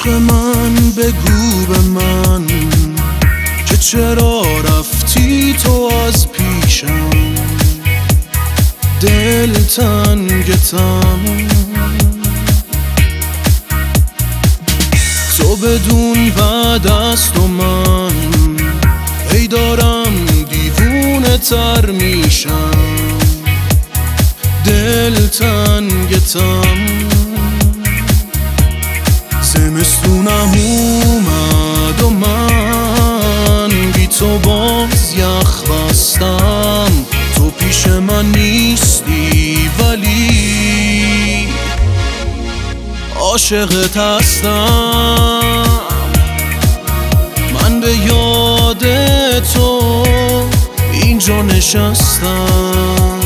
عشق من بگو به من که چرا رفتی تو از پیشم، دل تنگتم. تو بدون بعد از تو من ای دارم دیوونه تر میشم، دل تنگتم. زمستونم اومد و من بی تو باز یخ بستم. تو پیش من نیستی ولی عاشقت هستم. من به یاد تو اینجا نشستم،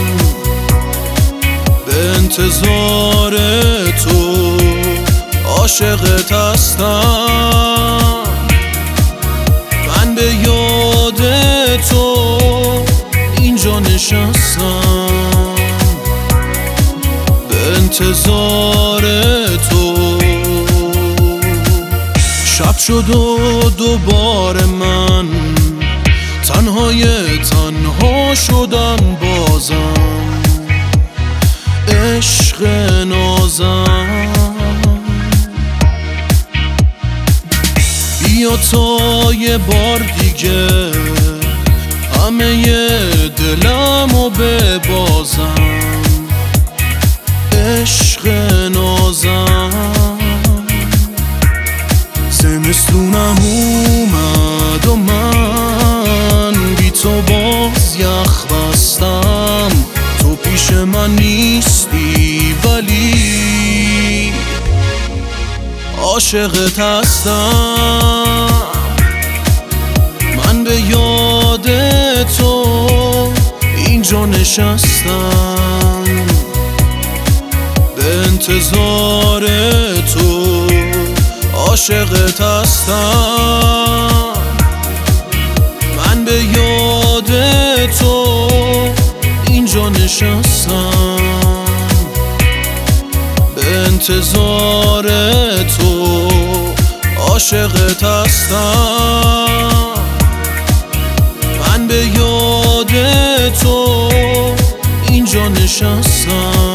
به انتظار تو عاشقت هستم. من به یاد تو اینجا نشستم، به انتظار تو. شب شد و دوباره من تنها شدم بازم، عشق نازم. بیا تا یه بار دیگه همه دلمو ببازم، عشق نازم. زمستونم اومد و من بی تو باز یخ بستم. تو پیش من نیستی ولی عاشقت هستم. من به یاد تو اینجا نشستم، به انتظار تو عاشقت هستم. من به یاد تو اینجا نشستم، به انتظار تو عاشقت هستم. من به یاد تو اینجا نشستم،